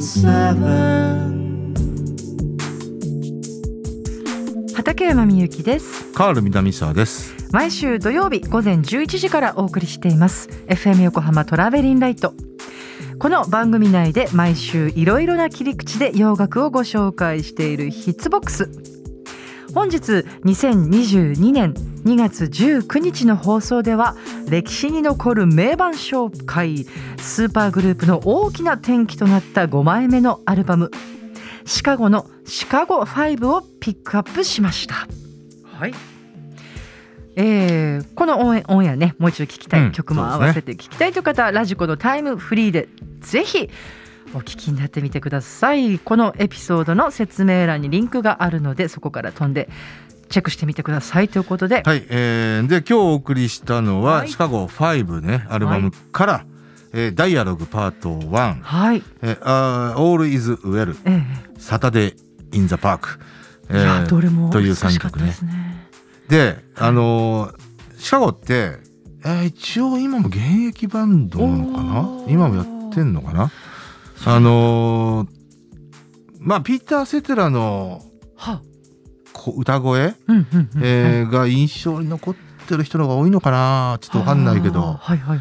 畠山みゆきです。 カール南沢です。 毎週土曜日午前11時からお送りしています FM 横浜トラベリンライト。この番組内で毎週いろいろな切り口で洋楽をご紹介しているヒッツボックス。本日2022年2月19日の放送では歴史に残る名盤紹介、スーパーグループの大きな転機となった5枚目のアルバムシカゴのシカゴ5をピックアップしました。はい、このオンエアね、もう一度聞きたい、曲も合わせて聞きたいという方、ラジコのタイムフリーでぜひお聞きになってみてください。このエピソードの説明欄にリンクがあるので、そこから飛んでチェックしてみてくださいということで、 はい、で今日お送りしたのは、シカゴ5ね、アルバムから、ダイアログパート1、 はい、 All is Well、サタデー・イン・ザ・パーク、 どれもという3曲ね。で、シカゴって、一応今も現役バンドなのかな、今もやってんのかな。まあピーター・セテラの歌声、が印象に残ってる人の方が多いのかな、ちょっと分かんないけど、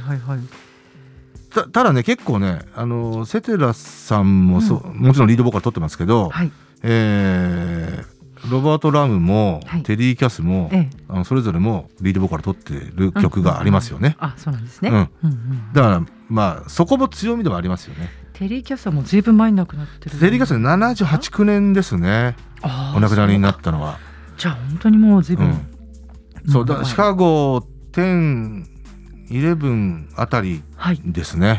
ただね、結構ね、セテラさんももちろんリードボーカル取ってますけど、ロバート・ラムも、テリー・キャスも、それぞれもリードボーカル取ってる曲がありますよね。 そうなんですね。 だからまあそこも強みでもありますよね。 テリー・キャスはもうずいぶん前に亡くなってる。 テリー・キャスは78、9年ですね、お亡くなりになったのは。 じゃあ本当にもうずいぶん、 そうだ、シカゴ10、11あたりですね。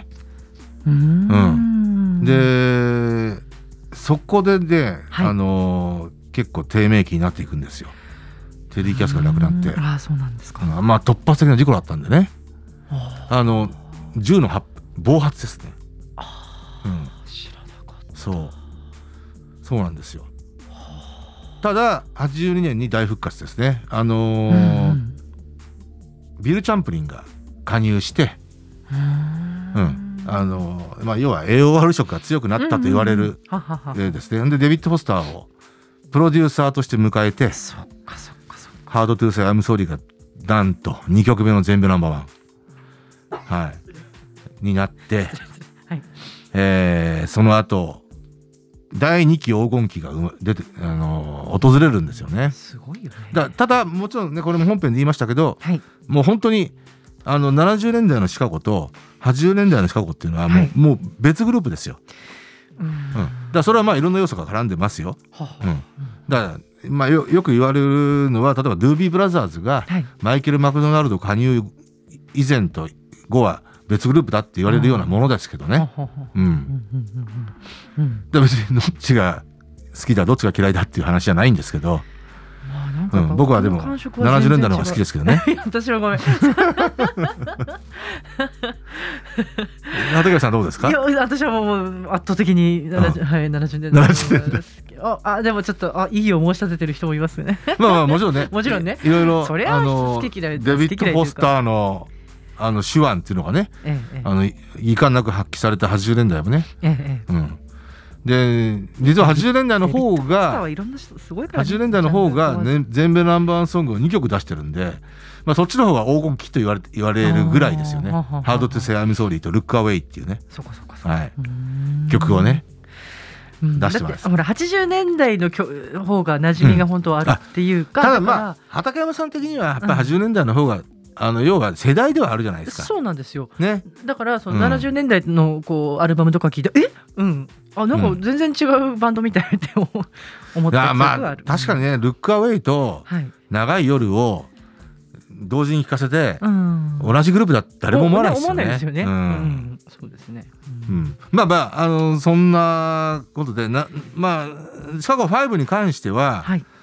でそこでね、結構低迷期になっていくんですよ、テリー・キャスが亡くなって。 そうなんですか。 まあ突発的な事故だったんでね、銃の暴発ですね。 知らなかった。 そうなんですよ。ただ82年に大復活ですね。ビル・チャンプリンが加入して、要は AOR 色が強くなったと言われるですね。でデビッド・フォスターをプロデューサーとして迎えて、ハード・トゥ・セイ・アイム・ソーリーがなんと2曲目の全米ナンバーワン、になって、その後第2期黄金期が出て訪れるんですよね。すごいよね。ただもちろんね、これも本編で言いましたけど、もう本当に70年代のシカゴと80年代のシカゴっていうのはもう別グループですよ。だからそれはまあいろんな要素が絡んでますよ。だからまあよく言われるのは、例えばドゥービーブラザーズがマイケル・マクドナルド加入以前と後は別グループだって言われるようなものですけどね。で別にどっちが好きだどっちが嫌いだっていう話じゃないんですけど、僕はでも70年代の方が好きですけどね。 私はごめん。 畠山さんどうですか？ いや、私はもう圧倒的に70年代ですけど、でもちょっといいよ申し立ててる人もいますね。 まあもちろんね、 もちろんね、 いろいろそれは好き嫌いデビッド・フォスターの手腕っていうのがね、遺憾なく発揮された80年代もね。で実は80年代の方が80年代の方が、ね、全米ナンバーワンソングを2曲出してるんで、まあ、そっちの方が黄金期と言われるぐらいですよね。ハード・トゥ・セイ・アイム・ソーリーとルック・アウェイっていうね、曲をね出してます。 ほら80年代の方が馴染みが本当はあるっていうか、 ただまあ畠山さん的にはやっぱり80年代の方が要は世代ではあるじゃないですか。 そうなんですよ、 ね、 だからその70年代のこうアルバムとか聞いて、なんか全然違うバンドみたいって思った記憶がある。 確かにね、ルックアウェイと長い夜を同時に聴かせて、同じグループだって誰も思わないですよね。 思わないですよね。そうですね。 そんなことでまあシカゴ5に関しては、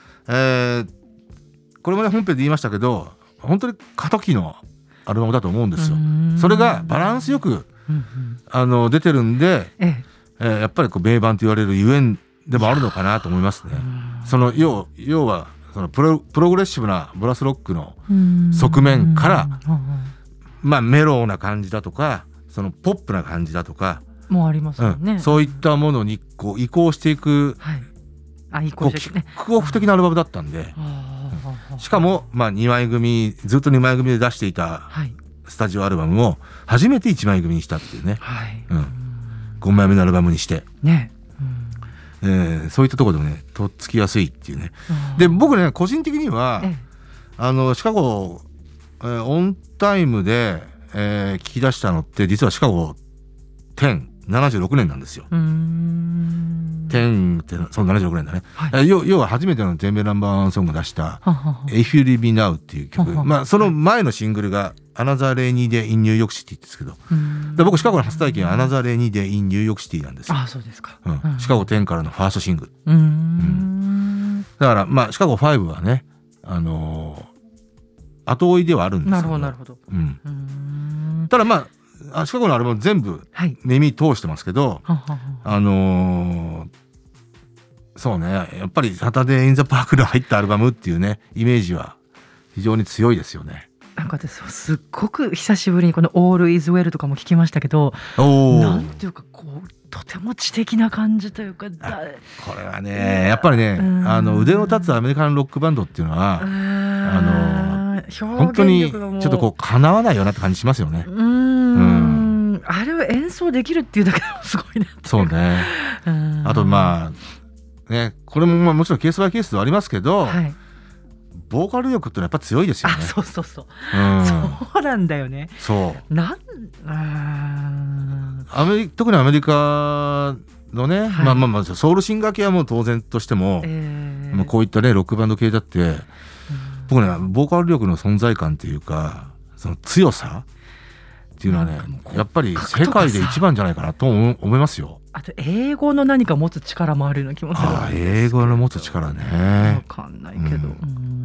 これもね本編で言いましたけど、本当に過渡期のアルバムだと思うんですよ。それがバランスよく出てるんで、やっぱりこう名盤と言われるゆえんでもあるのかなと思いますね。その要はそのプログレッシブなブラスロックの側面から、まあメローな感じだとか、そのポップな感じだとか、 もうありますよね、 そういったものにこう移行していく、 移行していくね、 キックオフ的なアルバムだったんで、しかも、2枚組ずっと2枚組で出していたスタジオアルバムを初めて1枚組にしたっていうね、5枚目のアルバムにしてね、そういったところでもねとっつきやすいっていうね。で僕ね個人的にはシカゴ、オンタイムで、聞き出したのって実はシカゴ1076年なんですよ。10ってその76年だね、要は初めての全米ナンバーワンソングを出した「If You Leave Me Now」っていう曲、その前のシングルが「Another Rainy Day in New York City」ですけど、僕シカゴの初体験は「Another Rainy Day in New York City」なんですよ。 そうですか、 シカゴ10からのファーストシングル。だからシカゴ5はね後追いではあるんですけど、なるほど、ただシカゴのアルバム全部耳通してますけど、そうね、やっぱりサタデー・イン・ザ・パークで入ったアルバムっていうねイメージは非常に強いですよね。 なんかすっごく久しぶりにこの「All Is Well」とかも聞きましたけど、なんていうかとても知的な感じというか、これはねやっぱりね腕の立つアメリカンロックバンドっていうのは本当にちょっとかなわないよなって感じしますよね。 あれを演奏できるっていうだけでもすごいなって。 そうね。あとね、これももちろんケースバイケースではありますけど、ボーカル力ってのはやっぱ強いですよね。そうなんだよね。特にアメリカのね、ソウルシンガー系はもう当然としても、こういったねロックバンド系だって、僕ねボーカル力の存在感っていうかその強さっていうのはねやっぱり世界で一番じゃないかなと思いますよ。 あと英語の何か持つ力もあるような気もする。 英語の持つ力ね。 分かんないけど、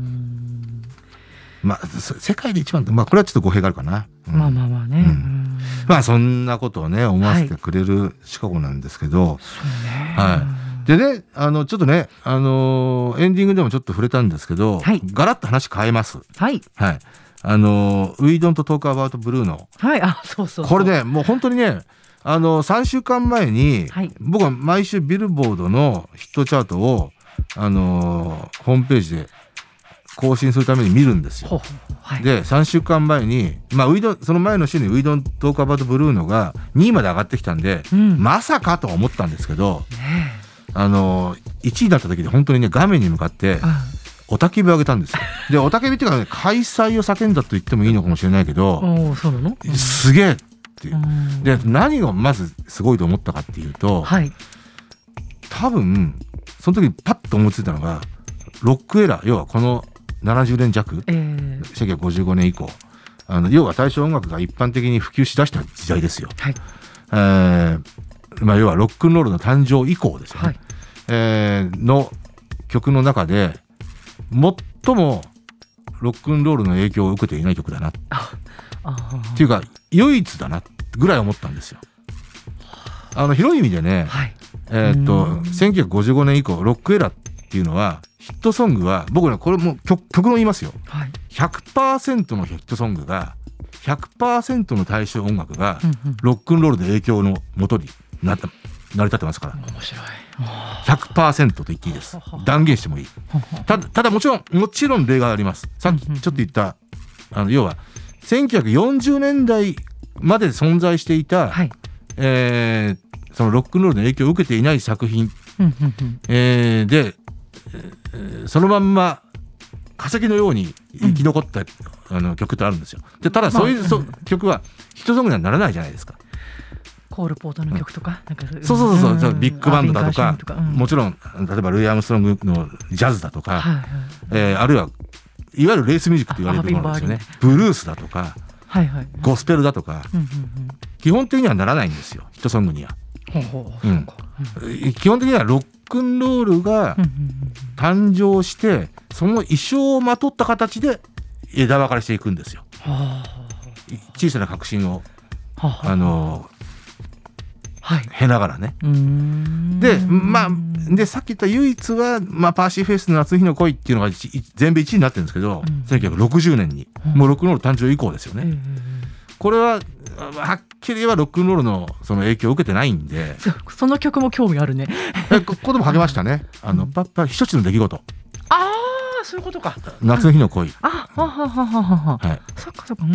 世界で一番ってこれはちょっと語弊があるかな。そんなことをね思わせてくれるシカゴなんですけど、でねちょっとねエンディングでもちょっと触れたんですけど、ガラッと話変えます。We Don't Talk About Blue の、これねもう本当にね3週間前に、僕は毎週ビルボードのヒットチャートをホームページで更新するために見るんですよ。で3週間前に、その前の週に We Don't Talk About Blue のが2位まで上がってきたんで、まさかとは思ったんですけど、1位だった時で本当にね画面に向かって雄たけびを上げたんですよ。で雄たけびっていうかね開催を叫んだと言ってもいいのかもしれないけど、すげえっていう。で何がまずすごいと思ったかっていうと、多分その時パッと思いついたのがロックエラー、要はこの70年弱、1955年以降要は大正音楽が一般的に普及しだした時代ですよ。要はロックンロールの誕生以降ですよね、の曲の中で最もロックンロールの影響を受けていない曲だなっていうか唯一だなぐらい思ったんですよ。広い意味でね、1955年以降ロックエラーっていうのはヒットソングは僕ねこれも曲も言いますよ、100% のヒットソングが 100% の大正音楽がロックンロールの影響のもとに成り立ってますから。 面白い。 100% と言っていいです。断言してもいい。ただもちろん例があります。さっきちょっと言った要は1940年代まで存在していた、そのロックンロールの影響を受けていない作品、で、そのまんま化石のように生き残った、曲ってあるんですよ。でただそういう、曲はヒットソングにはならないじゃないですか。 コールポートの曲とか、 そうビッグバンドだとか、もちろん例えばルイ・アームストロングのジャズだとか、あるいはいわゆるレースミュージックと言われるものですよね。ブルースだとか、ゴスペルだとか、基本的にはならないんですよヒットソングには。基本的にはロックンロールが誕生してその衣装をまとった形で枝分かれしていくんですよ。小さな革新を経ながらね。でさっき言った唯一は、パーシー・フェイスの夏日の恋っていうのが全米1位になってるんですけど、1960年にもうロックンロール誕生以降ですよね。これははっきりはロックンロールのその影響を受けてないんで。 その曲も興味あるね。 ここでも励ましたね。パッパ一つの出来事。 ああ、そういうことか。 夏の日の恋。 あ、ははははは。はい。そっかそっか。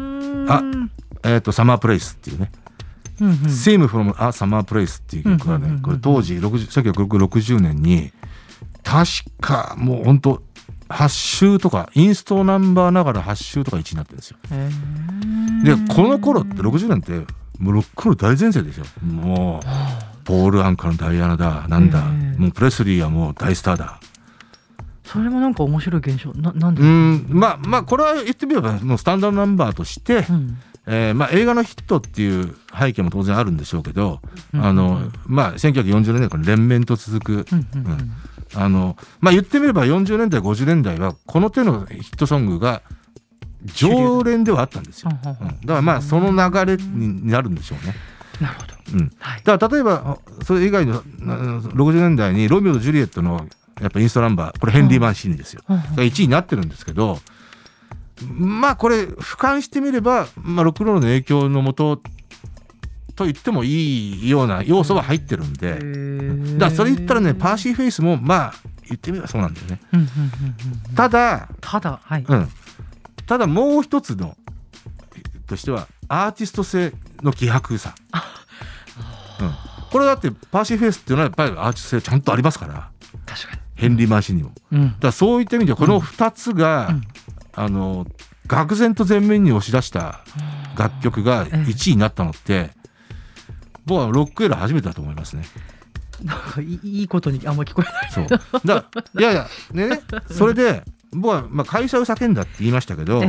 サマープレイスっていうね。Same from a Summer Place っていう曲がね、これ当時1960年に確かもう本当8週とかインストナンバーながら8週とか1位になってるんですよ。でこの頃って60年ってもうロックンロール大全盛ですよ。もうポール・アンカーのダイアナだなんだ、もうプレスリーはもう大スターだ。 それもなんか面白い現象なんで。 まあこれは言ってみればもうスタンダードナンバーとして、映画のヒットっていう背景も当然あるんでしょうけど、1940年代から連綿と続く、言ってみれば40年代50年代はこの手のヒットソングが常連ではあったんですよ。だからその流れになるんでしょうね。 なるほど。 だから例えばそれ以外の60年代にロミオとジュリエットのやっぱインストナンバー、これヘンリー・マンシーニですよ。1位になってるんですけど、これ俯瞰してみれば、ロックンロールの影響のもとと言ってもいいような要素は入ってるんで、だからそれ言ったらね、パーシー・フェイスも言ってみればそうなんだよね。ただ、ただもう一つのとしてはアーティスト性の希薄さ。これだってパーシー・フェイスっていうのはやっぱりアーティスト性ちゃんとありますから。 確かに。 ヘンリー・マンシーニも。だからそういった意味ではこの2つが、愕然と前面に押し出した楽曲が1位になったのって、僕はロックエラー初めてだと思いますね。 なんかいいことにあんま聞こえない。 そういやね、それで僕は会社を叫んだって言いましたけど、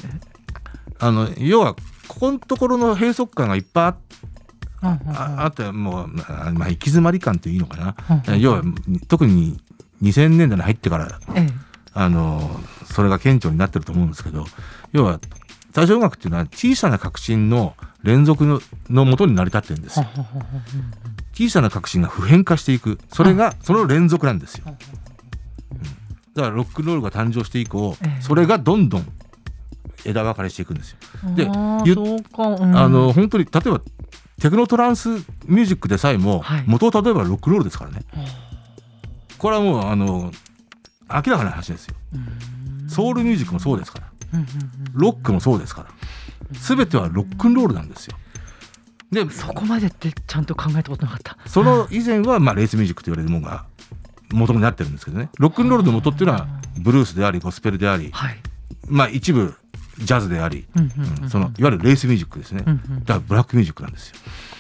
要はここのところの閉塞感がいっぱいあってもう行き詰まり感っていいのかな。要は特に2000年代に入ってから、それが顕著になってると思うんですけど、要は大正音楽っていうのは小さな革新の連続のもとに成り立ってるんですよ。小さな革新が普遍化していく、それがその連続なんですよ。だからロックンロールが誕生して以降、それがどんどん枝分かれしていくんですよ。で、本当に例えばテクノトランスミュージックでさえも、元を例えばロックンロールですからね。これはもう明らかな話ですよ。ソウルミュージックもそうですから、ロックもそうですから、全てはロックンロールなんですよ。でそこまでってちゃんと考えたことなかった。 その以前はレースミュージックと言われるものが元になってるんですけどね。ロックンロールの元っていうのはブルースでありゴスペルであり、一部ジャズであり、そのいわゆるレースミュージックですね。だからブラックミュージックなんですよ。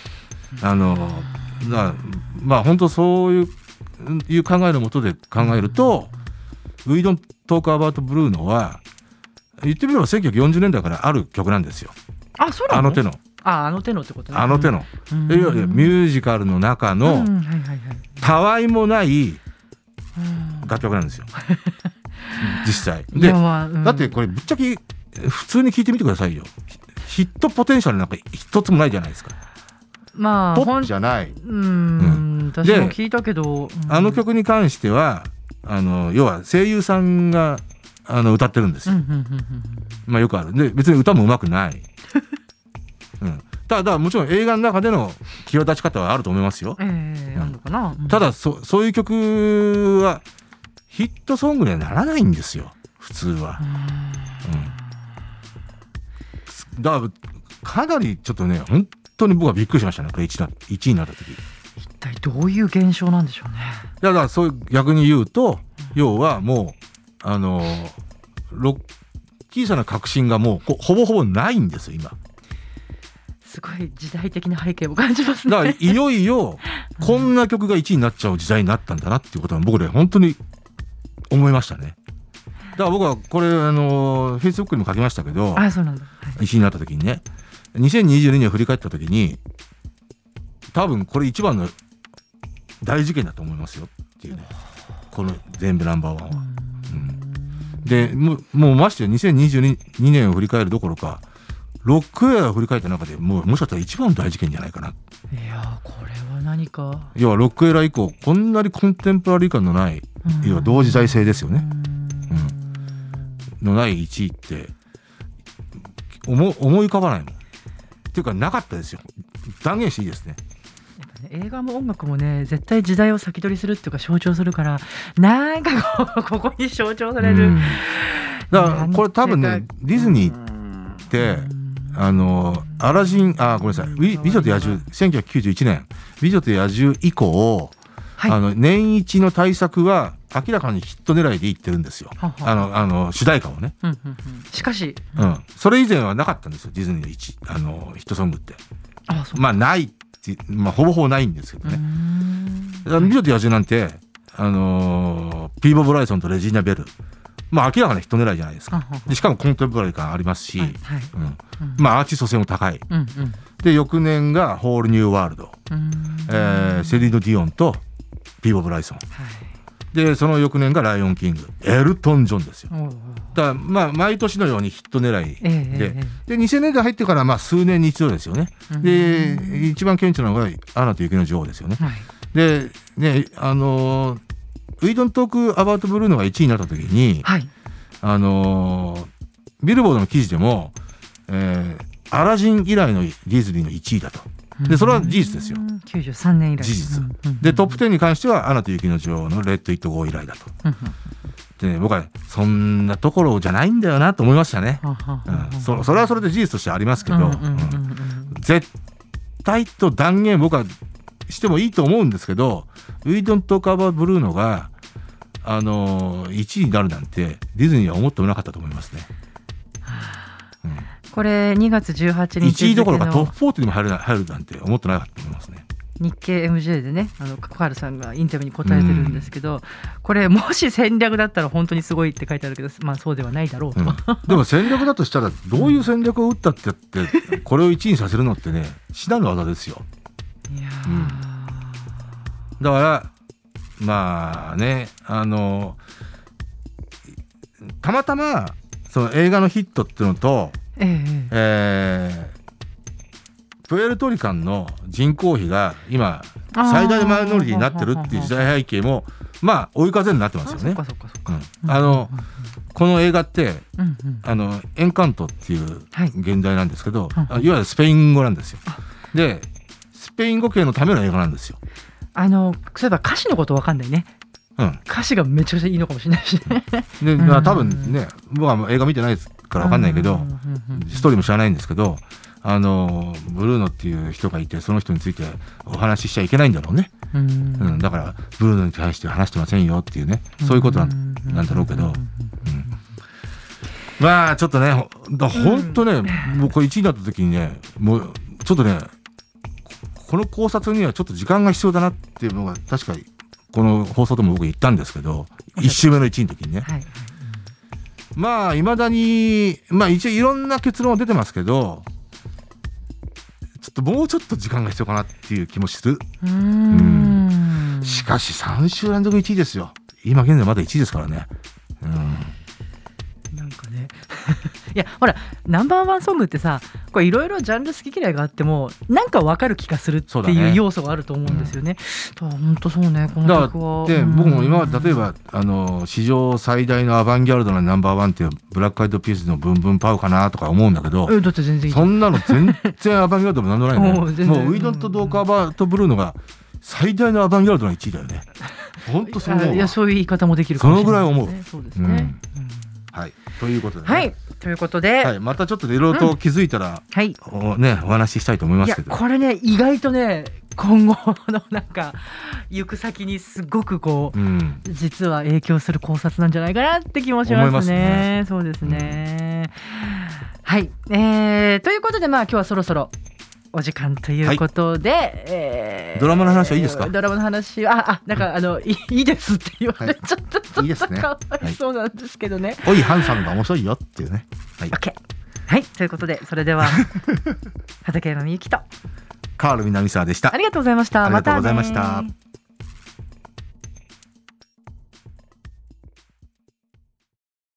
本当そういう考えのもとで考えると、We Don't Talk About Blue のは言ってみれば1940年代からある曲なんですよ。 そうなの？ あの手の。 あの手のってことね。 あの手の。いわゆるミュージカルの中のたわいもない楽曲なんですよ。実際。で、だってこれぶっちゃけ普通に聞いてみてくださいよ。ヒットポテンシャルなんか一つもないじゃないですか。ポップじゃない。 私も聞いたけど、 あの曲に関しては要は声優さんが歌ってるんですよ。よくある。で別に歌も上手くない。ただもちろん映画の中での際立ち方はあると思いますよ。ただそういう曲はヒットソングにはならないんですよ普通は。だからかなりちょっとね本当に僕はびっくりしましたね。これ1位になった時。 一体どういう現象なんでしょうね。 だからそういう逆に言うと、要はもう小さな革新がもうほぼほぼないんですよ今。 すごい時代的な背景も感じますね。 だからいよいよこんな曲が1位になっちゃう時代になったんだなっていうことは僕ね本当に思いましたね。だから僕はこれFacebook にも書きましたけど、 そうなんだ、 1位になった時にね、2022年を振り返った時に多分これ一番の大事件だと思いますよっていうね、この全部ナンバーワンは。でもうまして2022年を振り返るどころかロックエアを振り返った中でもしかしたら一番の大事件じゃないかな。 いやこれは何か、 要はロックエラ以降こんなにコンテンポラリー感のない、要は同時代性ですよね、のない1位って思い浮かばないもん。 っていうかなかったですよ。断言していいですね。 映画も音楽もね絶対時代を先取りするっていうか象徴するからなんかここに象徴される、 だからこれ多分ねディズニーってアラジンごめんなさい美女と野獣1991年美女と野獣以降、はい、年一の大作は明らかにヒット狙いでいってるんですよ。主題歌をね、 しかし、 それ以前はなかったんですよディズニーのヒットソングって。まあないって、ほぼほぼないんですけどね。美女と野獣なんてピーボ・ブライソンとレジーナ・ベル、明らかなヒット狙いじゃないですか。でしかもコンテンポラリー感ありますし、アーティスト性も高い、で翌年がホールニューワールド、セリーヌ・ディオンとピーボ・ブライソン、でその翌年がライオンキングエルトン・ジョンですよ。だから毎年のようにヒット狙いで、2000年代入ってから数年に一度ですよね。で一番顕著なのがアナと雪の女王ですよね。でねWe Don't Talk About Blueのが1位になった時に、ビルボードの記事でも、アラジン以来のディズニーの1位だと。でそれは事実ですよ。 93年以来事実、でトップ10に関してはアナと雪の女王のレッド・イット・ゴー以来だと。で僕はそんなところじゃないんだよなと思いましたね。それはそれで事実としてありますけど、絶対と断言僕はしてもいいと思うんですけど、We Don't Talk About Blueのが1位になるなんてディズニーは思ってもなかったと思いますね。 これ2月18日 1位どころかトップ40にも入るなんて思ってなかったと思いますね。 日経 MJ でねカカールさんがインタビューに答えてるんですけど、これもし戦略だったら本当にすごいって書いてあるけど、そうではないだろうと、 でも戦略だとしたらどういう戦略を打ったってこれを1位にさせるのってね至難の技ですよ。いや、だからたまたまその映画のヒットっていうのと、プエルトリカンの人口比が今最大マイノリティになってるっていう時代背景も追い風になってますよね。この映画って、エンカントっていう現代なんですけど、いわゆるスペイン語なんですよ。でスペイン語系のための映画なんですよ。 そういえば歌詞のこと分かんないね。歌詞がめちゃくちゃいいのかもしれないしね。 で多分ね僕は映画見てないですから分かんないけど、ストーリーも知らないんですけど、ブルーノっていう人がいてその人についてお話ししちゃいけないんだろうね。だからブルーノに対して話してませんよっていうね、そういうことなんだろうけど、ちょっとね本当ねもうこれ1位になった時にねもうちょっとねこの考察にはちょっと時間が必要だなっていうのが確かにこの放送でも僕言ったんですけど、1週目の1位の時にね、いまだに一応いろんな結論は出てますけど、ちょっともうちょっと時間が必要かなっていう気もする。しかし3週連続1位ですよ。今現在まだ1位ですからね。 なんかねいやほらナンバーワンソングってさ、これいろいろジャンル好き嫌いがあってもなんか分かる気がするっていう要素があると思うんですよね。本当そうね、この曲は。 で僕も今例えば史上最大のアバンギャルドなナンバーワンっていうブラックアイドピースのブンブンパウかなとか思うんだけど、 だって全然いい、 そんなの全然アバンギャルドもなんでもないね。もうウィドンとドーカーバーとブルーノが最大のアバンギャルドの1位だよね。本当そう思う。 いやそういう言い方もできるかもしれない、 そのぐらい思う。 そうですね。 ということで、 ね、ということで、 またちょっといろいろと気づいたら、お話ししたいと思いますけど、 これね意外とね今後のなんか行く先にすごく実は影響する考察なんじゃないかなって気もしますね。そうですね。ということで今日はそろそろお時間ということで、 ドラマの話はいいですか？ ドラマの話はなんかいいですって言われちゃったと、いいですね、かわいそうなんですけどね。 おいハンサムが面白いよっていうね。 OK。ということでそれでは畠山みゆきとカール南沢でした。 ありがとうございました。 ありがとうございました。